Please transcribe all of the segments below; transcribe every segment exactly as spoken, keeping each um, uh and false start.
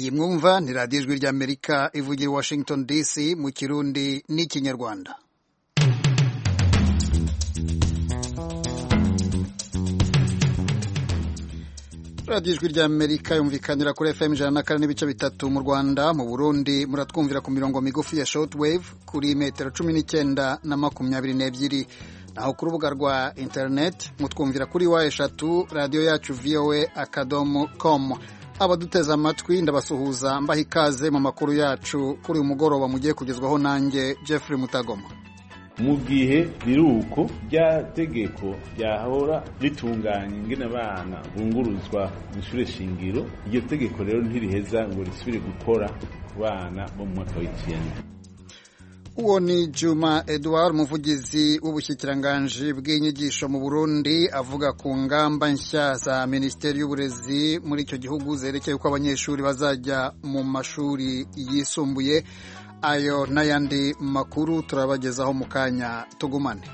iyi mwumva ni radiyo ijwi ry'Amerika ivugira i Washington D C mu Kirundi n'Ikinyarwanda. radiyo ijwi ry'Amerika yumvikanira kuri F M ijana na kane n'ibice bitatu mu Rwanda. Mu Burundi muratwumvira ku mirongo migufi ya shortwave kuri metero cumi n'icyenda na makumyabiri n'ebyiri, naho ku rubuga rwa internet mutwumvira kuri wa eshatu radiyo yacu voa akadomo com. Abaduteze amatwi ndabasuhuza mbaha ikaze mu makuru yacu kuri uyu mugoroba mugiye kugezwaho nanjye Jeffrey Mutagoma. Mu gihe biruko rya tegeko ryahora ritunganya ingene abana bunguruzwa mu ishure shingiro, iryo tegeko rero ntiriheza ngo risubire gukora ku bana bo mu mwaka w'icenda. Uwo ni Juma Edouard, umuvugizi w'ubushikiranganji bw'inyigisho mu Burundi, avuga ku ngamba nshya za Minisiteri y'Uburezi muri icyo gihugu zerekeye uko abanyeshuri bazajya mu mashuri yisumbuye. Ayo n'ayandi makuru turabagezaho mu kanya, tugumane.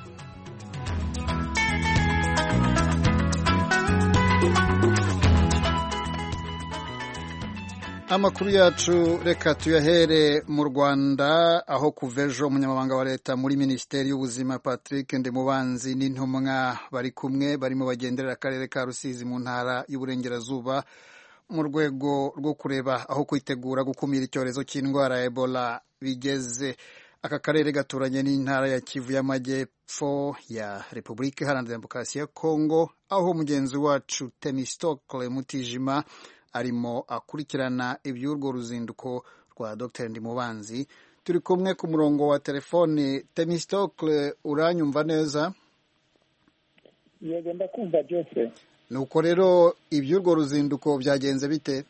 Amakuru yacu reka tuyahere mu Rwanda, aho kuva ejo umunyamabanga wa leta muri Minisiteri y'Ubuzima Patrick Ndimubanzi n'intumwa bari kumwe barimo bagenderera akarere ka Rusizi mu ntara y'Uburengerazuba mu rwego rwo kureba aho kwitegura gukumira icyorezo cy'indwara ya Ebola bigeze. Aka karere gaturanye n'intara ya Kivu y'Amajyepfo ya Repubulika Iharanira Demokarasi ya Kongo, aho mugenzi wacu Temistokle Mutijima arimo akurikirana iby'urwo ruzinduko rwa Dr Ndimubanzi. Turi kumwe ku murongo wa telefoni. Temistokle, uranyumva neza? Yego, ndakumva Jeffrey. Nuko rero iby'urwo ruzinduko byagenze bite?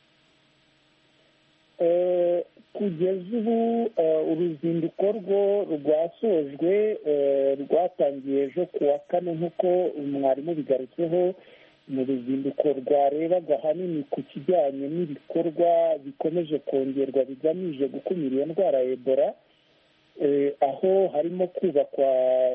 Eh kugeza ubu uruzinduko rwo rwasojwe, rwatangiye ejo ku wa kane nk'uko mwarimu bigarutseho. Mu ruzinduko rwarebaga ahanini ku kijyanye n'ibikorwa bikomeje kongerwa bigamije gukumira iyo ndwara ya Ebola, aho harimo kubakwa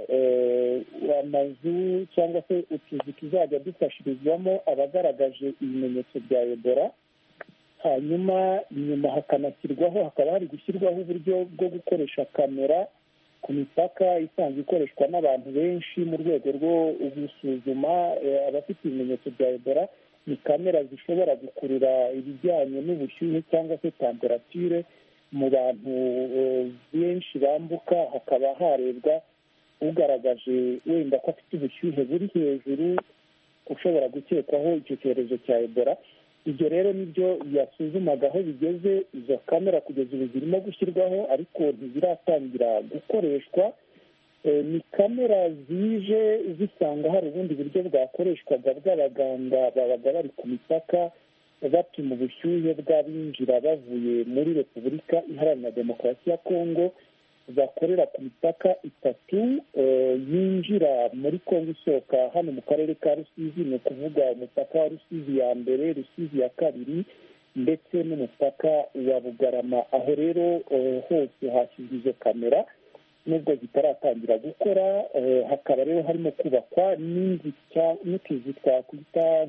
amazu cyangwa se utuzu tuzajya dufashirizwamo abagaragaje ibimenyetso bya Ebola. Hanyuma inyuma hakanashyirwaho hakaba hari gushyirwaho uburyo bwo gukoresha kamera ku mipaka isanzwe ikoreshwa n'abantu benshi mu rwego rwo gusuzuma abafite ibimenyetso bya Ebola. Ni kamera zishobora gukurura ibijyanye n'ubushyuhe cyangwa se temperature mu bantu benshi bambuka, hakaba harebwa ugaragaje wenda ko afite ubushyuhe buri hejuru ushobora gukekwaho icyo cyorezo cya Ebola. Ibyo rero nibyo yasuzumaga aho bigeze. Izo kamera kugeza ubu zirimo gushyirwaho ariko ntiziratangira gukoreshwa. Ni kamera zije zisanga hari ubundi buryo bwakoreshwaga bw'abaganga babaga bari ku mipaka bapima ubushyuhe bw'abinjira bavuye muri Repubulika Iharanira Demokarasi ya Kongo, bakorera ku mipaka itatu yinjira muri Kongo isohoka hano mu karere ka Rusizi, ni ukuvuga umupaka wa Rusizi ya mbere, Rusizi ya kabiri ndetse n'umupaka wa Bugarama. Aho rero hose hashyizwe izo kamera nubwo zitaratangira gukora. Hakaba rero harimo kubakwa n'utuzu twakwita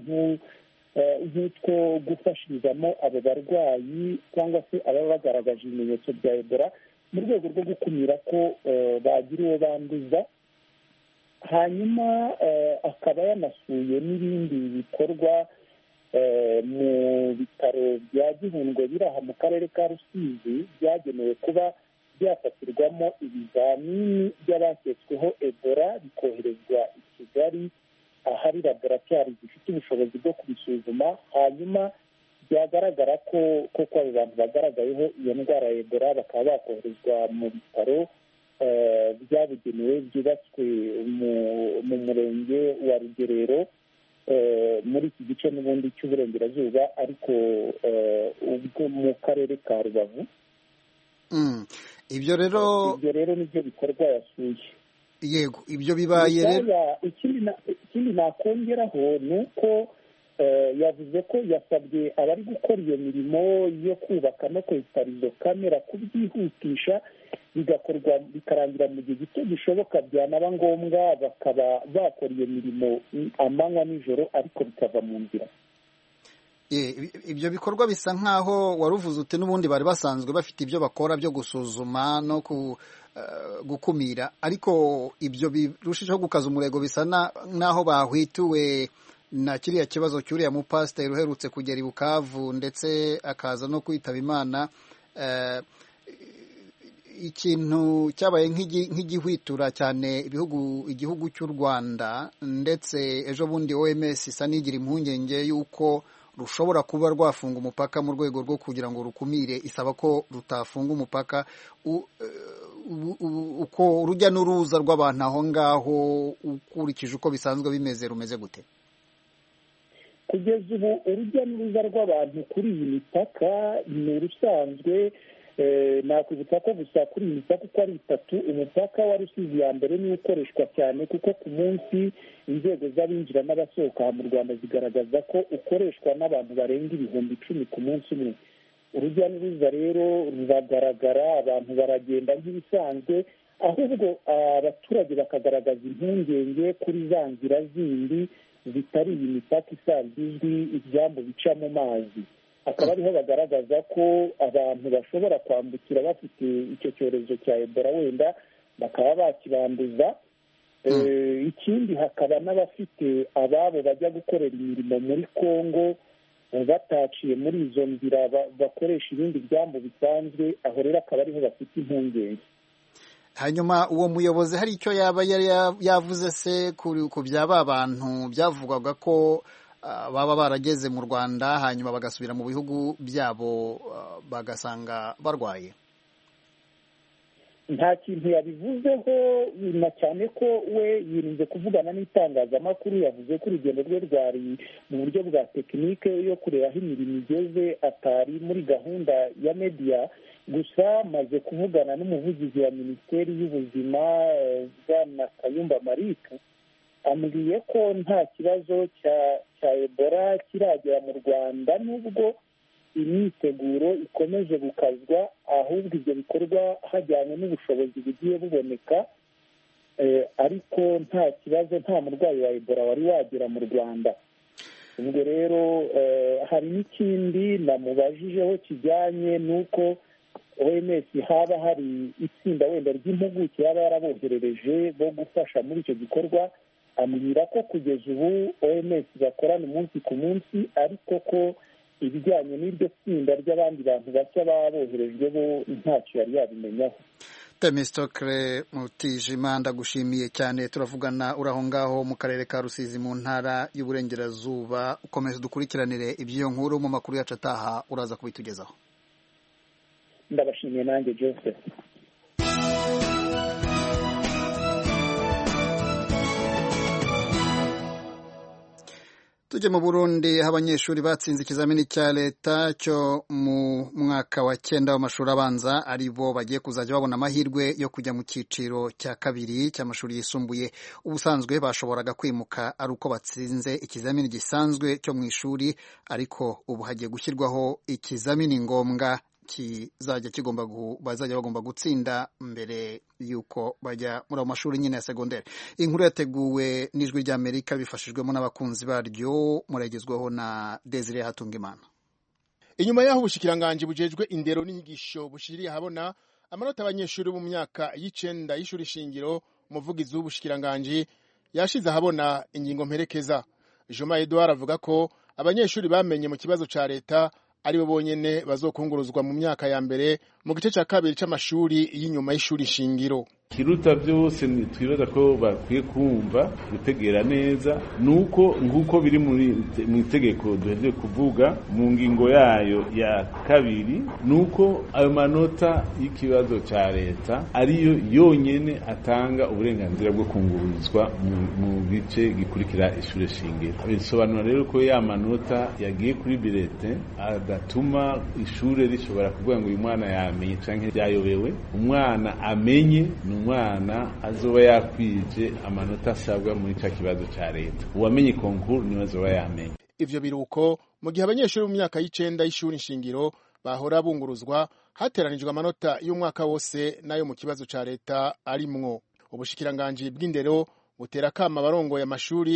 nk'utwo gufashirizamo abo barwayi cyangwa se ababa bagaragaje ibimenyetso bya Ebola mu rwego rwo gukumira ko bagira uwo banduza. Hanyuma akaba yanasuye n'ibindi bikorwa mu bitaro bya Gihundwe biri aha mu karere ka Rusizi byagenewe kuba byafatirwamo ibizamini by'abaketsweho Ebola bikoherezwa i Kigali ahari laboratwari zifite ubushobozi bwo kubisuzuma. Hanyuma byagaragara ko koko abo bantu bagaragayeho iyo ndwara ya Ebola bakaba bakoherezwa mu bitaro byabugenewe byubatswe mu murenge wa Rugerero muri iki gice n'ubundi cy'uburengerazuba ariko ubwo mu karere ka Rubavu. Ibyo rero ibyo rero nibyo bikorwa yasuye. Yego, ibyo bibaye rero. Ikindi nakongeraho ni uko yavuze ko yasabye abari gukora iyo mirimo yo kubaka no kwesitara izo kamera kubyihutisha bigakorwa bikarangira mu gihe gito gishoboka, byanaba ngombwa bakaba bakora iyo mirimo amanywa n'ijoro ariko bikava mu nzira. ibyo bikorwa bisa nk'aho waruvuze uti n'ubundi bari basanzwe bafite ibyo bakora byo gusuzuma no gukumira, ariko ibyo birushijeho gukaza umurego, bisa n'aho bahwituwe na kiriya kibazo cy'uriya mupasiteri uherutse kugera i Bukavu ndetse akaza no kwitaba Imana. Ikintu cyabaye nk'igihwitura cyane ibihugu igihugu cy'u Rwanda, ndetse ejo bundi O M S isa n'igira impungenge y'uko rushobora kuba rwafunga umupaka mu rwego rwo kugira ngo rukumire, isaba ko rutafunga umupaka. Uko urujya n'uruza rw'abantu aho ngaho ukurikije uko bisanzwe bimeze rumeze gute? Kugeza ubu urujya n'uruza rw'abantu kuri iyi mipaka ni urusanzwe. Nakwibutsa ko gusa kuri iyi mipaka uko ari itatu, umupaka wa Rusizi ya mbere niwo ukoreshwa cyane, kuko ku munsi inzego z'abinjira n'abasohoka mu Rwanda zigaragaza ko ukoreshwa n'abantu barenga ibihumbi icumi ku munsi umwe. Urujya n'uruza rero ruragaragara, abantu baragenda nk'ibisanzwe, ahubwo abaturage bakagaragaza impungenge kuri za nzira zindi zitari iyi mipaka isanzwe izwi, ibyambu bica mu mazi. Akaba ariho bagaragaza ko abantu bashobora kwambukira bafite icyo cyorezo cya Ebola, wenda bakaba bakibanduza. Ikindi hakaba n'abafite ababo bajya gukorera imirimo muri Kongo bataciye muri izo nzira, bakoresha ibindi byambu bisanzwe, aho rero akaba ariho bafite impungenge. Hanyuma uwo muyobozi hari icyo yaba yavuze se ku byaba abantu byavugwaga ko baba barageze mu Rwanda hanyuma bagasubira mu bihugu byabo bagasanga barwaye? Nta kintu yabivuzeho, na cyane ko we yirinze kuvugana n'itangazamakuru. Yavuze ko urugendo rwe rwari mu buryo bwa tekinike yo kureba aho imirimo igeze, atari muri gahunda ya media. Gusa maze kuvugana n'umuvugizi wa Minisiteri y'Ubuzima Bwana Kayumba Marike, ambwiye ko nta kibazo cya cya Ebola kiragera mu Rwanda, nubwo imyiteguro ikomeje gukazwa, ahubwo ibyo bikorwa hajyanye n'ubushobozi bugiye buboneka, ariko nta kibazo, nta murwayi wa Ebola wari wagera mu Rwanda. Ubwo rero hari n'ikindi namubajijeho kijyanye n'uko O M S haba hari itsinda wenda ry'impuguke yaba yaraboherereje bo gufasha muri icyo gikorwa. Ambwira ko kugeza ubu O M S bakorana umunsi ku munsi, ariko ko ibijyanye n'iryo tsinda ry'abandi bantu bashya baboherejwe bo ntacyo yari yabimenyaho. Temistokle Mutijima, ndagushimiye cyane. Turavugana uraho ngaho mu karere ka Rusizi mu ntara y'Uburengerazuba. Ukomeze dukurikiranire iby'iyo nkuru mu makuru yacu ataha, uraza kubitugezaho. Ndabashimiye nanjye Joseph. Tujye mu Burundi, aho abanyeshuri batsinze ikizamini cya leta cyo mu mwaka wa cyenda w'amashuri abanza ari bo bagiye kuzajya babona amahirwe yo kujya mu cyiciro cya kabiri cy'amashuri yisumbuye. Ubusanzwe bashoboraga kwimuka ari uko batsinze ikizamini gisanzwe cyo mu ishuri, ariko ubu hagiye gushyirwaho ikizamini ngombwa kizajya kigomba bazajya bagomba gutsinda mbere yuko bajya muri ayo mashuri nyine ya segonderi. Inkuru yateguwe n'Ijwi ry'Amerika bifashijwemo n'abakunzi baryo, muragezweho na Desire Hatungimana. Inyuma y'aho ubushikiranganje bujejwe indero n'inyigisho bushiriye habona amanota abanyeshuri mu myaka y'icenda y'ishuri shingiro, umuvugizi w'ubushikiranganje yashize ahabona ingingo mperekeza. Joma Edouard avuga ko abanyeshuri bamenye mu kibazo ca leta aribo bonyene bazokunguruzwa mu myaka ya mbere mu gice cya kabiri c'amashuri y'inyuma y'ishuri shingiro. Kiruta byose twibaza ko bakwiye kumva gutegera neza nuko nguko biri mu itegeko duhejeje kuvuga mu ngingo yayo ya kabiri, nuko ayo manota y'ikibazo cya leta ariyo yonyene atanga uburenganzira bwo kungururizwa mu gice gikurikira ishuri shingiro. Bisobanura rero ko ya manota yagiye kuri bilete adatuma ishuri rishobora kuvuga ngo uyu mwana yamenye canke yayobewe. Umwana amenye umwana azoba yakwije amanota asabwa muri cya kibazo cya leta. Uwamenye konkuru niwe azoba yamenye. Ivyo biruko mu gihe abanyeshuri mu myaka y'icenda y'ishuri nshingiro bahora bunguruzwa hateranijwe amanota y'umwaka wose nayo mu kibazo cya leta arimwo. Ubushikiranganje bw'indero butera kama barongoye amashuri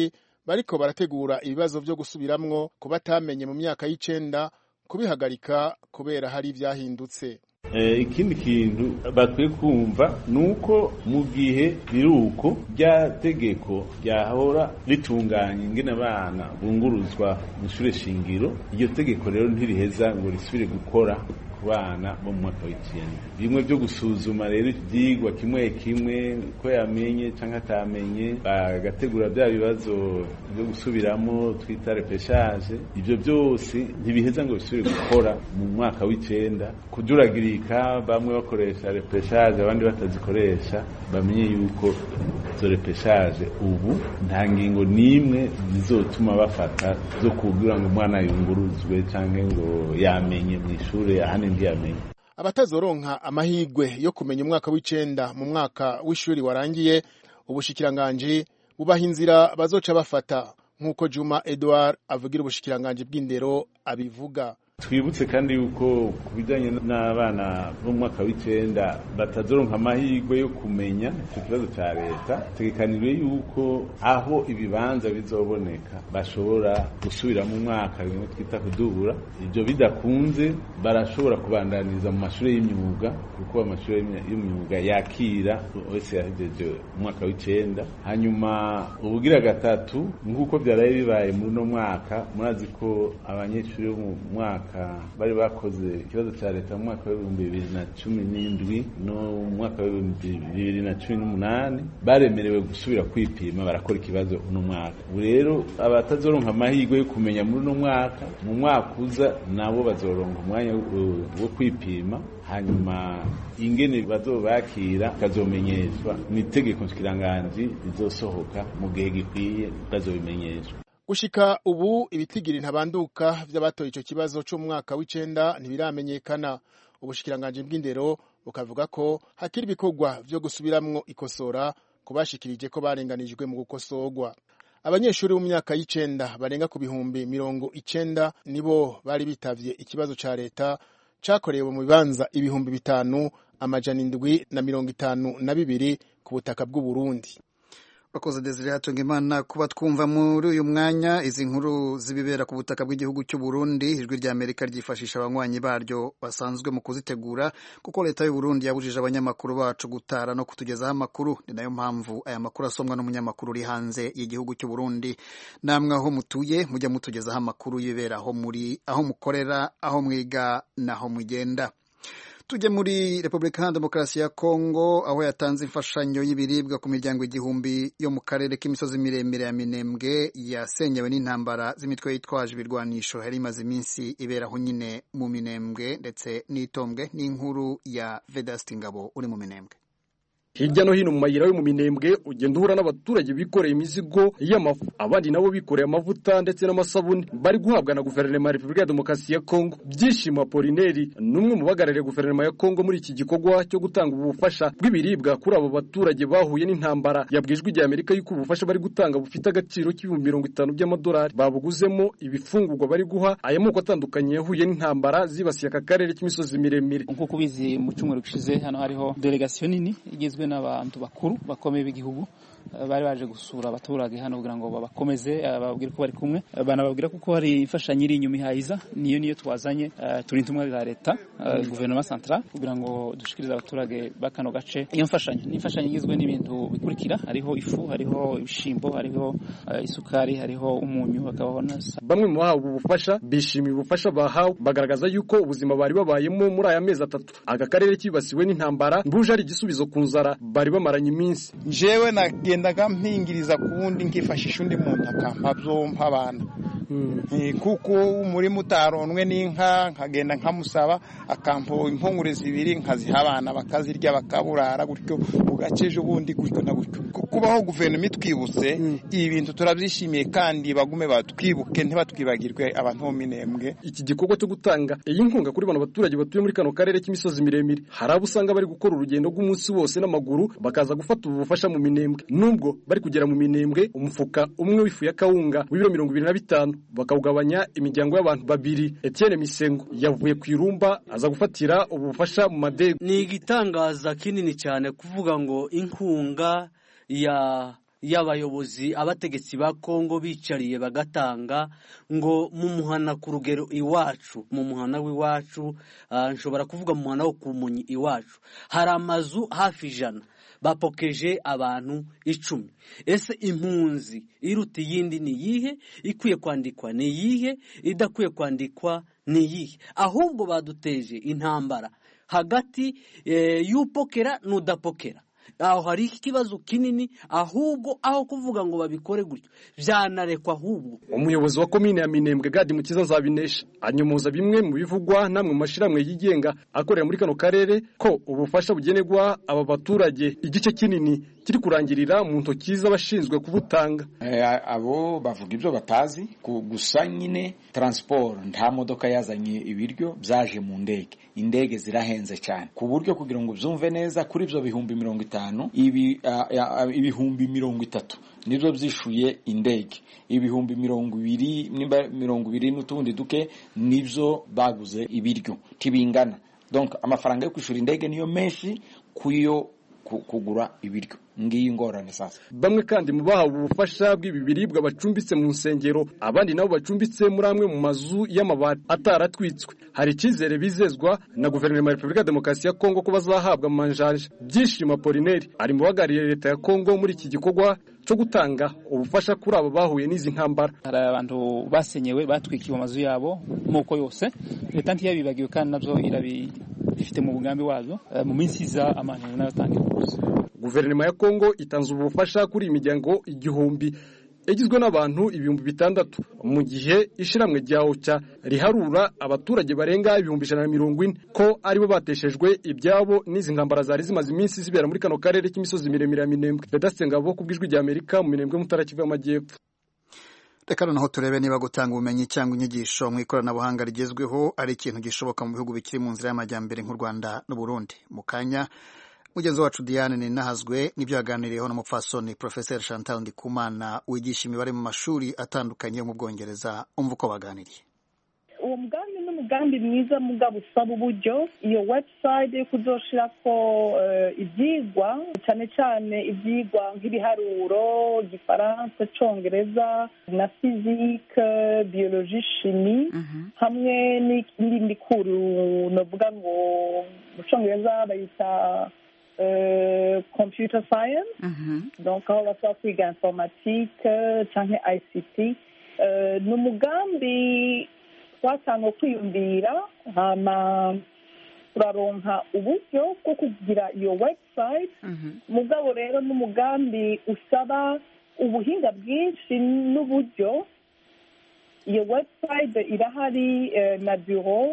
bariko barategura ibibazo vyo gusubiramwo ku batamenye mu myaka y'icenda kubihagarika kubera hari ivyahindutse. Ikindi kintu bakwiye kumva nuko mu gihe biruko rya tegeko ryahora ritunganya ingene abana bunguruzwa mu ishure shingiro, iryo tegeko rero ntiriheza ngo risubire gukora ku bana bo mu mwaka w'icenda. Bimwe byo gusuzuma rero ivyigwa kimwe kimwe ko yamenye canke atamenye, bagategura bya bibazo byo gusubiramo twita repeshage, ivyo byose ntibiheza ngo bisubire gukora mu mwaka w'icenda. Kujuragirika bamwe bakoresha repeshage abandi batazikoresha, bamenye yuko izo repeshage ubu nta ngingo nimwe zizotuma bafata zo kugira ngo umwana yunguruzwe canke ngo yamenye mu ishure ahandi ntiyamenye. Abatazoronka amahigwe yo kumenya umwaka w'icenda mu mwaka w'ishuri warangiye, ubushikiranganji bubaha inzira bazoca bafata nk'uko Juma Edouard avugira ubushikiranganji bw'indero abivuga. Twibutse kandi yuko kubijanye n'abana bo mu mwaka w'icenda batazoronka amahirwe yo kumenya ku kibazo ca leta, tegekanijwe yuko aho ibibanza bizoboneka bashobora gusubira mu mwaka bimwe twita kudubura. Ivyo bidakunze barashobora kubandaniza mu mashure y'imyuga, kuko amashure y'imyuga yakira wese yahejeje umwaka w'icenda. Hanyuma ubugira gatatu nk'uko vyaraye bibaye muri no mwaka, murazi ko abanyeshuri bo mu mwaka bari bakoze ikibazo cya leta mu mwaka w'ibihumbi bibiri na cumi n'indwi no mu mwaka w'ibihumbi bibiri na cumi n'umunani baremerewe gusubira kwipima barakora ikibazo uno mwaka. Ubu rero abatazoronka amahirwe yo kumenya muri uno mwaka, mu mwaka uza nabo bazoronka umwanya wo kwipima, hanyuma ingene bazobakira kazomenyeshwa n'itegeko nshikiranganji rizosohoka mu gihe gikwiye bazobimenyeshwa. Gushika ubu ibitigiri ntabanduka vy'abatoye ico kibazo cyo mu mwaka w'icenda ntibiramenyekana. Ubushikiranganji bw'indero bukavuga ko hakiri ibikorwa vyo gusubiramwo ikosora kubashikirije ko barenganijwe mu gukosorwa. Abanyeshuri mu myaka y'icenda barenga ku bihumbi mirongo icenda nibo bari bitavye ikibazo ca leta cakorewe mu bibanza ibihumbi bitanu amajana indwi na mirongo itanu na bibiri ku butaka bw'u Burundi. Bakoze Desire Hatungimana kuba twumva muri uyu mwanya izi nkuru zibibera ku butaka bw'igihugu cy'u Burundi. Ijwi rya Amerika ryifashisha abanywanyi baryo basanzwe mu kuzitegura, kuko leta y'u Burundi yabujije abanyamakuru bacu gutara no kutugezaho amakuru. Ni nayo mpamvu aya makuru asomwa n'umunyamakuru uri hanze y'igihugu cy'u Burundi. Namwe aho mutuye mujya mutugezaho amakuru yibera aho muri, aho mukorera, aho mwiga naho mugenda. Tujye muri Republika ya Demokarasi ya Kongo, aho yatanze imfashanyo y'ibiribwa ku miryango igihumbi yo mu karere k'imisozi miremire ya Minembwe yasenyewe n'intambara z'imitwe yitwaje ibirwanisho yari imaze iminsi iberaho nyine mu Minembwe ndetse n'Itombwe. N'inkuru ya Vedaste Ngabo uri mu Minembwe. Hirya no hino mu mayira yo mu Minembwe ugenda uhura n'abaturage bikoreye imizigo y'amafu, abandi nabo bikoreye amavuta ndetse n'amasabuni bari guhabwa na guverinoma ya Republika ya Demokarasi ya Kongo. Byishimo Apolineri numwe mu bagarariye guverinoma ya Kongo muri iki gikorwa cyo gutanga ubufasha bw'ibiribwa kuri abo baturage bahuye n'intambara, yabwijwe ijya Amerika yuko ubufasha bari gutanga bufite agaciro k'ibihumbi mirongo itanu by'amadolari babuguzemo ibifungurwa bari guha aya moko atandukanye yahuye n'intambara zibasiye aka karere k'imisozi miremire. Nkuko kubizi mu cyumweru gishize hano hariho delegation nini igizwe n'abantu bakuru bakomeye b'igihugu bari baje gusura abaturage hano kugira ngo babakomeze, bababwire ko bari kumwe, banababwira kuko hari imfashanyo iri inyuma ihayiza, niyo niyo twazanye turi intumwa za leta guverinoma centrale kugira ngo dushikirize abaturage bakano gace. Iyo mfashanyo ni imfashanyo igizwe n'ibintu bikurikira: hariho ifu, hariho ibishimbo, hariho isukari, hariho umunyu, hakabaho nasa. Bamwe mu bahawe ubufasha bishimiye ubufasha bahawe, bagaragaza yuko ubuzima bari babayemo muri aya mezi atatu aka karere kibasiwe n'intambara mbuje ari igisubizo ku nzara bari bamaranye iminsi. Jewe nagendaga mpingiriza kubundi nkifashisha undi muntu akampa byompa abana kuko umurimo utaronwe n'inka, nkagenda nkamusaba akampa impungure zibiri nkaziha abana bakazirya bakaburara gutyo ugaceje ubundi gutyo na gutyo. Kubaho guverinoma itwibutse ibi bintu turabyishimiye kandi bagume batwibuke ntibatwibagirwe abantu bo Minembwe. Iki gikorwa cyo gutanga iyi nkunga kuri bano baturage batuye muri kano karere k'imisozi miremire, hari abo usanga bari gukora urugendo rw'umunsi wose n'amaguru bakaza gufata ubufasha mu Minembwe. Nubwo bari kugera mu Minembwe, umufuka umwe w'ifu ya kawunga w'ibiro mirongo ibiri na bitanu bakawugabanya imiryango y'abantu babiri. Etienne Misengo yavuye ku Irumba aza gufatira ubufasha mu madego. Ni igitangaza kinini cyane kuvuga ngo inkunga ya y'abayobozi abategetsi ba Kongo bicariye bagatanga ngo mu muhana ku rugero iwacu mu muhana w'iwacu uh, nshobora kuvuga mu muhana wo kumunyi iwacu hari amazu hafi ijana bapokeje abantu icumi. Ese impunzi iruta iyindi ni yihe? Ikwiye kwandikwa ni yihe? Idakwiye kwandikwa ni yihe? Ahubwo baduteje intambara hagati e, y'upokera n'udapokera. Aho hari ikibazo kinini, ahubwo aho kuvuga ngo babikore gutyo byanarekwa. Ahubwo umuyobozi wa komine ya Minembwe Gadi Mukiza Nzabinesha anyomoza bimwe mu bivugwa namwe mashiramwe yigenga akorera muri kano karere ko ubufasha bugenerwa aba baturage igice kinini kiri kurangirira mu ntoki z'abashinzwe kubutanga. E, abo bavuga ibyo batazi gusa nyine transport nta modoka yazanye ibiryo byaje mu ndege. Indege zirahenze cyane ku buryo kugira ngo byumve neza kuri ibyo bihumbi mirongo itanu ibi uh, uh, ibihumbi mirongo itatu nibyo byishuye indege, ibihumbi mirongo ibiri nimba mirongo ibiri n'utundi duke nibyo baguze ibiryo tibingana. Donc amafaranga yo kwishura indege niyo menshi kuyo kugura ibiryo. Ngiyi ngorane sasa. Bamwe kandi mu bahawe ubufasha bw'ibibiribwa bacumbitse mu nsengero, abandi nabo bacumbitse muri amwe mu mazu y'amabati ataratwitswe. Hari ikizere bizezwa na guverinoma ya Repubulika ya Demokarasi ya Kongo ko bazahabwa amanjanja. Byishimo Apollinaire ari mu bagariye leta ya Kongo muri iki gikorwa cyo gutanga ubufasha kuri abo bahuye n'izi ntambara. Hari abantu basenyewe batwikiwe amazu yabo moko yose, leta ntiyabibagiwe kandi nabyo irabi ifite mu bugambi wazo mu minsi za amahanga n'abatangira kuza. Guverinoma ya Kongo itanze ubufasha kuri imiryango igihumbi egizwe n'abantu ibihumbi bitandatu mu gihe ishiramwe ryawo cya riharura abaturage barenga ibihumbi ijana na mirongo ine ko aribo bateshejwe ibyabo n'izi ntambara zari zimaze iminsi zibera muri kano karere k'imisozi miremire ya Minembwe. Bedasengabo kubwijwi rya Amerika mu Minembwe mutara kiva amajyepfo. Reka naho turebe niba gutanga ubumenyi cyangwa inyigisho mu ikoranabuhanga rigezweho ari ikintu gishoboka mu bihugu bikiri mu nzira y'amajyambere nk'u Rwanda n'u Burundi. Mu kanya mugenzi wacu Diane Ninahazwe nibyo yaganiriyeho na mupfasoni Professor Chantal Ndikumana wigisha imibare mu mashuri atandukanye yo mu Bwongereza. Umva uko baganiriye. Uwo mugambi n'umugambi mwiza mugabo usaba uburyo. Iyo website yo kuzoshirako uh, ibyigwa cyane cyane ibyigwa nk'ibiharuro, Gifaransa, Congereza na physique, biologie, chimie uh -huh. hamwe n'indi kuru novuga ngo mu Congereza bayita Uh, computer science uh -huh. donc aho basaba kwiga informatique canke I C T. Uh, n'umugambi twatanga kwiyumvira hama turaronka uburyo bwo kugira iyo website uh -huh. mugabo rero n'umugambi usaba ubuhinga bwinshi n'uburyo. Iyo website irahari uh, na bureau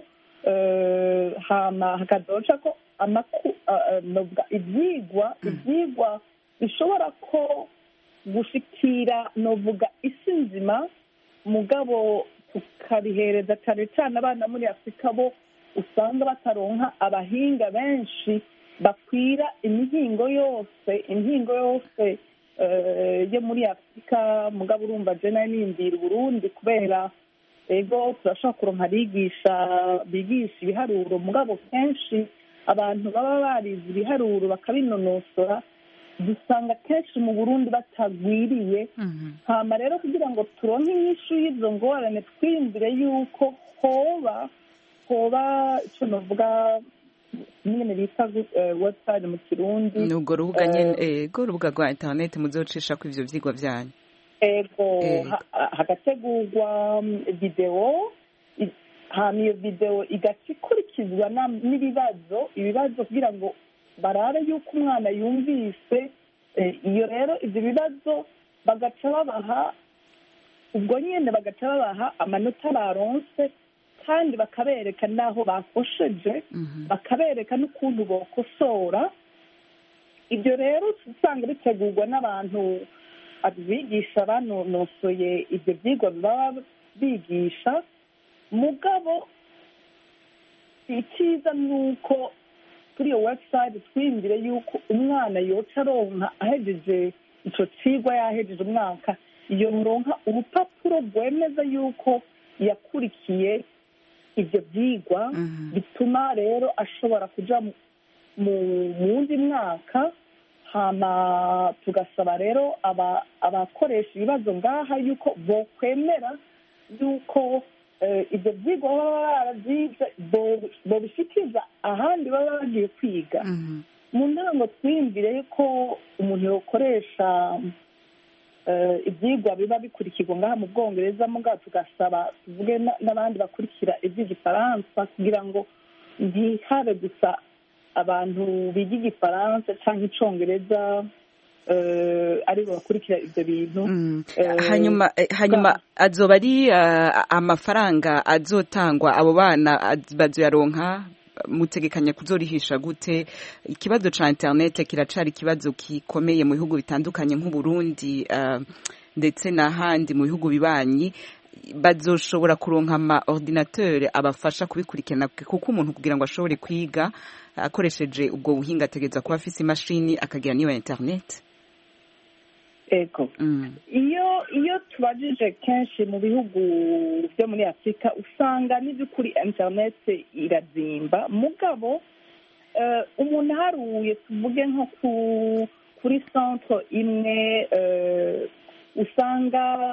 uh, hama hakazoca ko amaku novuga ibyigwa ibyigwa bishobora ko gushikira novuga isi nzima mugabo tukabihereza cyane cyane abana muri Afurika bo usanga bataronka abahinga benshi bakwira imihingo yose imihingo yose yo muri Afurika. Mugabo urumva je nayo nimbira Burundi kubera ego turashaka kuronka bigisha bigisha ibiharuro mugabo kenshi abantu baba barize ibiharuro bakabinonosora dusanga kenshi mu Burundi batagwiriye. Hama rero kugira ngo turonke inyishu y'izo ngorane twiyumvire yuko hoba hoba icyo novuga nyine bita website mu Kirundi n'ubwo rubuga nyine ego rubuga rwa internet muzocisha ko ivyo vyigwa byanyu ego hagategurwa video hama iyo video igakurikizwa n'ibibazo ibibazo kugira ngo barabe yuko umwana yumvise. Iyo rero ibyo bibazo bagaca babaha ubwo nyine bagaca babaha amanota baronse kandi bakabereka n'aho bakosheje bakabereka n'ukuntu bokosora. Ibyo rero usanga bitegurwa n'abantu abigisha banonosoye ibyo byigwa baba bigisha. Mugabo icyiza ni uko kuri iyo website twiyumvire yuko umwana yoca aronka ahejeje icyo kigwa yahejeje umwaka iyo muronka urupapuro rwemeza yuko yakurikiye ibyo byigwa bituma rero ashobora kuja mu wundi mwaka hama tugasaba rero abakoresha ibibazo ngaha yuko bokwemera yuko ibyo byigwa baba barabyize bobishyikiza ahandi baba bagiye kwiga mu ntango twiyumvire ko umuntu yokoresha ibyigwa biba bikurikirwa ngaha mu bwongereza mugabo tugasaba tuvuge n'abandi bakurikira iby'igifaransa kugira ngo ntihabe gusa abantu biga igifaransa cyangwa icyongereza aribo bakurikira ibyo bintu hanyuma hanyuma azoba ari amafaranga azotangwa abo bana bazoyaronka mutegekanya kuzorihisha gute? Ikibazo ca internet kiracari ikibazo gikomeye mu bihugu bitandukanye nk'Uburundi ndetse n'ahandi mu bihugu bibanyi. Bazoshobora kuronka ama ordinateur abafasha kubikurikirana kuko umuntu kugira ngo ashobore kwiga akoresheje ubwo buhinga ategeza kuba afise imashini akagira niyo internet. Ego iyo iyo tubajije kenshi mu bihugu byo muri Afurika usanga n'iby'ukuri internet irazimba mugabo umuntu haruye tuvuge nko kuri centre imwe usanga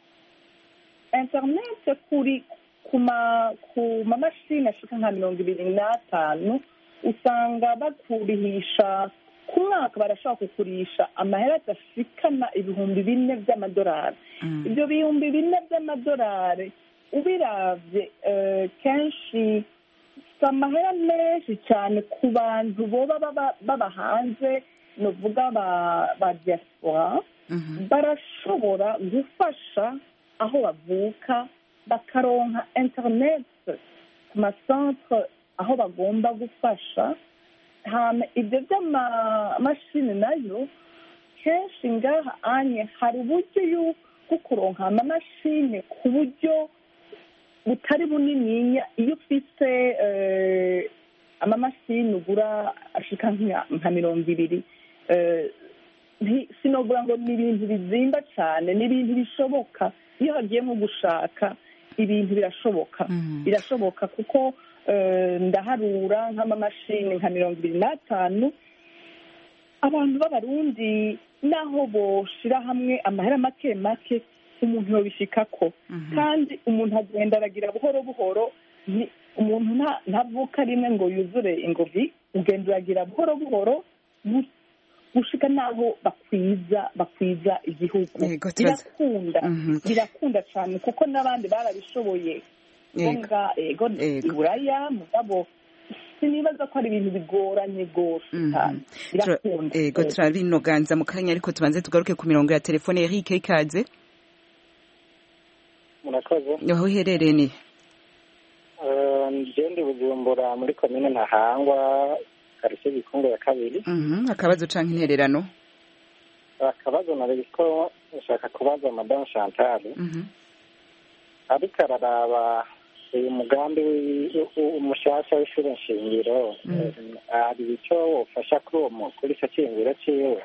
internet kuri kuma ku mamashini ashika nka mirongo ibiri n'atanu usanga bakurihisha ku mwaka barashobora kukurisha amahera adashikana ibihumbi bine by'amadolari. Ibyo bihumbi bine by'amadolari ubiravye kenshi si amahera menshi cyane ku bantu boba baba hanze novuga ba diaspora barashobora gufasha aho bavuka bakaronka internet ku macentre aho bagomba gufasha. Ibyo by'amamashini nayo kenshi ngaha anye hari uburyo bwo kuronka amamashini ku buryo butari bunininya. Iyo ufise amamashini ugura ashika nka mirongo ibiri sinogura ngo ni ibintu bizimba cyane, ni ibintu bishoboka. Iyo hagiye nko gushaka ibintu birashoboka birashoboka kuko ndaharura nk'amamashini nka mirongo ibiri n'atanu abantu b'abarundi naho boshira hamwe amahera make make umuntu yobishikako kandi umuntu agenda aragira buhoro buhoro. Umuntu ntavuka rimwe ngo yuzure ingovi, ugenda uragira buhoro buhoro gushika naho bakwiza bakwiza igihugu. Birakunda birakunda cyane kuko n'abandi barabishoboye nga ego iburaya mugabo sinibaza ko ari ibintu bigoranye rwose cyane. Birakunda ego turabinoganza mu kanya ariko tubanze tugaruke ku mirongo ya telefone. Eric ikaze. Murakoze. Aho uherereye ni? Ndi Bujumbura muri komine Ntahangwa karise Gikungu ya kabiri. Akabazo canke intererano? Akabazo nariko nshaka kubaza Madame Chantal. Ariko araraba uyu mugambi umushasha w'ishure nshingiro hari icyo ufasha kuri icyo cyiyumviro ciwe.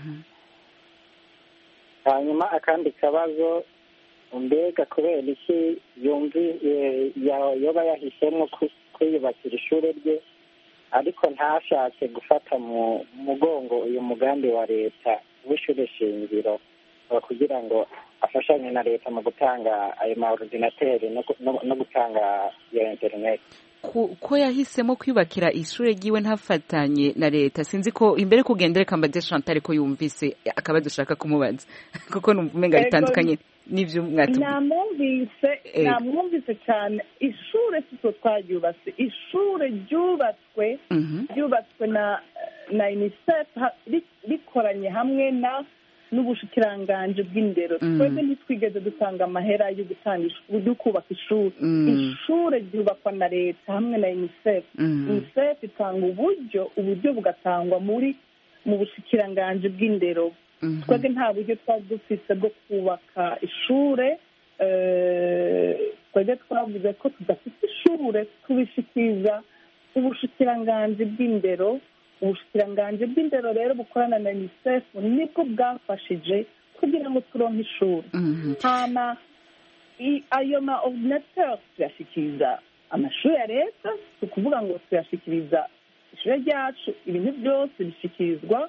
Hanyuma akandi kabazo, mbega kubera iki yumvi yoba yahisemo kwiyubakira ishure rye ariko ntashatse gufata mu mugongo uyu mugambi wa leta w'ishure shingiro kugira ngo afashanye na leta mu gutanga ayo ma ordinateri no gutanga iyo internet? Ko yahisemo kwiyubakira ishure ryiwe ntafatanye na leta, sinzi ko imbere kugendere kambaze Chantal ko yumvise akabazo ushaka kumubaza kuko numva umenga bitandukanye n'ivyo mwatubwiye. Namwumvise namwumvise cyane. Ishure siko twaryubatse, ishure ryubatswe ryubatswe na na UNICEF rikoranye hamwe na n'ubushikiranganje bw'indero. Twebwe ntitwigeze dutanga amahera yo gutanga yo kubaka ishuri. Ishure ryubakwa na leta hamwe na UNICEF. UNICEF itanga uburyo uburyo bugatangwa muri mu bushikiranganje bw'indero. Twebwe nta buryo twari dufise bwo kubaka ishure. Twebwe twavuze ko tudafite ishure tubishikiza ubushikiranganje bw'indero. Ubushikiranganje bw'indero rero bukorana na UNICEF nibwo bwafashije kugira ngo turonke ishuri. Hama ayo ma ordinateur tuyashikiriza amashuri ya leta, tukuvuga ngo tuyashikiriza ishure ryacu. Ibintu byose bishikirizwa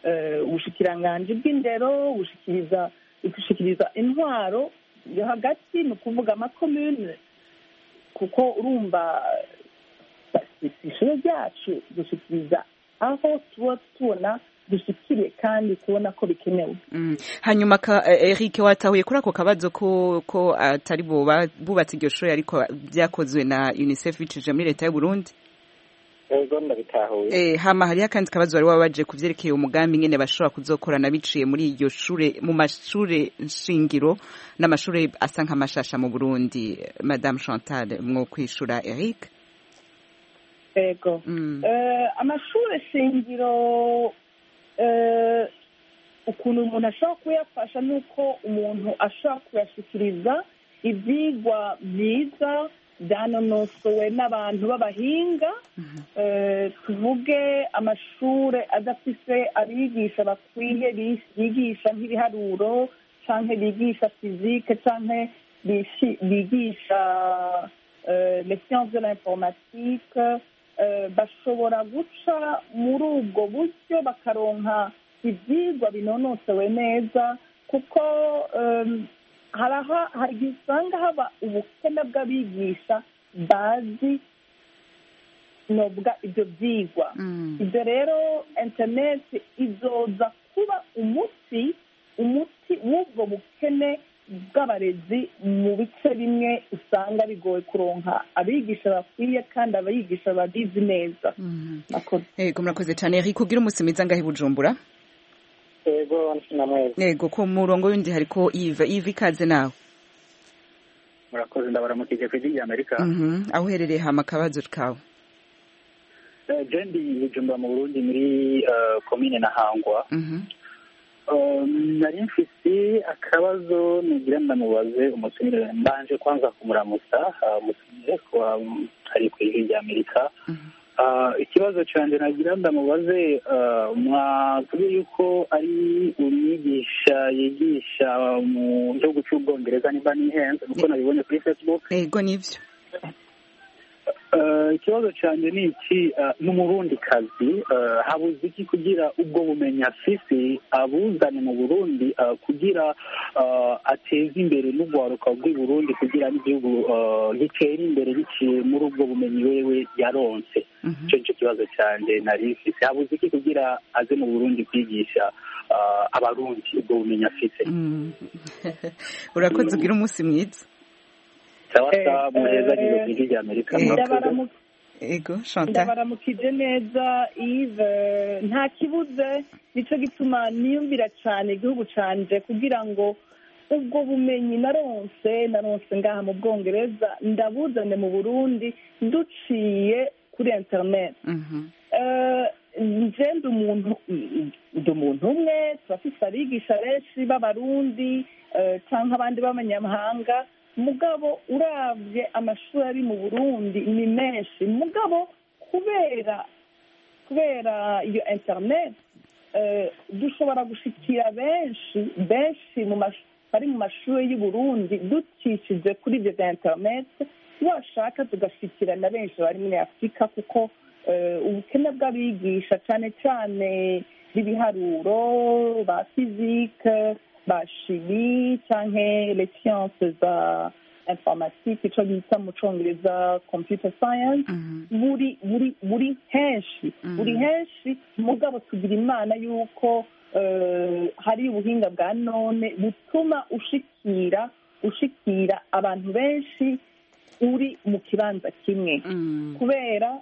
ubushikiranganji bw'indero bushikiriza gushikiriza intwaro yo hagati ni ukuvuga amakomune kuko urumva ishure ryacu dushikiriza aho tuba tubona dushikiriye kandi tubona ko bikenewe. Hanyuma Eric watahuye kuri ako kabazo ko ko atari bo bubatse iryo shure ariko byakozwe na UNICEF bicije muri leta y'u Burundi? Ego ndabitahuye. Eh hama hariya kandi kabazo wari wabaje kuvyerekeye umugambi ngene bashobora kuzokorana biciye muri iryo shure mu mashure nshingiro n'amashure asa nk'amashasha mu Burundi. Madame Chantal mwo kwishura Eric? Ego. Mm. Uh, amashure shingiro uh, ukuntu umuntu ashobora kuyafasha nuko umuntu ashobora kuyashikiriza ivyigwa vyiza byanonosowe n'abantu b'abahinga. Mm-hmm. uh, tuvuge amashure adafise abigisha bakwiye bigisha nk'ibiharuro canke bigisha physique canke bigisha uh, les sciences de l'informatique. Bashobora guca muri ubwo buryo bakaronka ibyigwa binonosowe neza kuko hari usanga haba ubukene bw'abigisha bazi nobwa ibyo byigwa. Ibyo rero interineti izoza kuba umuti umuti w'ubwo bukene bw'abarezi mu bice bimwe usanga bigoye kuronka abigisha bakwiye kandi abayigisha babizi neza. Yego murakoze cyane Eric kugira umunsi mwiza ngahe Bujumbura. Yego namwe. Yego ko murongo windi hariko Yves Yves ikaze nawe. Murakoze ndabaramukije ku gihe Amerika. Mhm aho herereye hama kabazo kawe. Eh jendi Bujumbura mu Burundi muri commune na Hangwa. Mhm. Nari mfise akabazo nigira ndamubaze umutumire mbanje kwanza kumuramutsa umutumire kwa ari ku ijwi rya Amerika. Ikibazo canje nagira ndamubaze mwakubwiye yuko ari umwigisha yigisha mu gihugu cy'Ubwongereza nimba nihenze kuko nabibonye kuri Facebook. Yego nivyo. Ikibazo cyane ni iki n'umurundi kazi habuze iki kugira ubwo bumenyi afise abuzane mu Burundi kugira ateze imbere n'ugwaruka bw'i Burundi kugira n'igihugu gitere imbere biciye muri ubwo bumenyi wewe yaronse. Ico nico kibazo cyane nari mfise habuze iki kugira aze mu Burundi kwigisha abarundi ubwo bumenyi afise. Urakoze ugira umunsi mwiza. Sawa muheza niyo bigi rya Amerika. Ego Chantal. Ndabaramukije neza Yves nta kibuze nico gituma niyumvira cyane igihugu canje kugira ngo ubwo bumenyi naronse naronse ngaha mu Bwongereza ndabuzane mu Burundi duciye kuri internet. Mhm. Eh nje ndi umuntu ndi umuntu umwe turafise abigisha benshi b'abarundi canke abandi b'abanyamahanga mugabo uravye amashuri ari mu Burundi ni menshi mugabo kubera kubera iyo internet uh, dushobora gushikira benshi benshi mu bari mu mashuri y'u Burundi dukishije kuri ibyo internet washaka tugashikira na benshi bari muri Afrika kuko uh, ubukene bw'abigisha cyane cyane b'ibiharuro ba physique ba chimie canke les sciences za informatique ico bita mu congereza computer science buri buri buri henshi buri henshi mugabo tugira imana yuko hari ubuhinga bwa none butuma ushikira ushikira abantu benshi uri mu kibanza kimwe kubera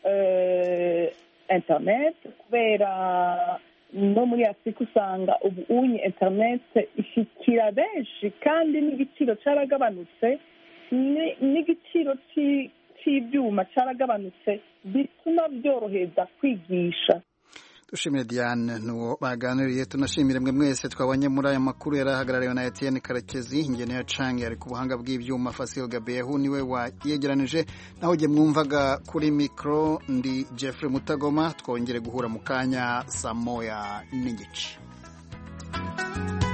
internet kubera no muri Afrika usanga ubu unye internet ishikira benshi kandi n'igiciro caragabanutse n'igiciro cy'ibyuma caragabanutse bituma byoroheza kwigisha. Dushimire Diane nuwo baganiriye tunashimire mwe mwese twabanye muri aya makuru yarahagarariwe na Etienne Karekezi ingene ya Cange ari ku buhanga bw'ivyuma Fasil Gabehu niwe wayegeranije naho je mwumvaga kuri micro ndi Jeffrey Mutagoma twongere guhura mu kanya saa moya n'igice.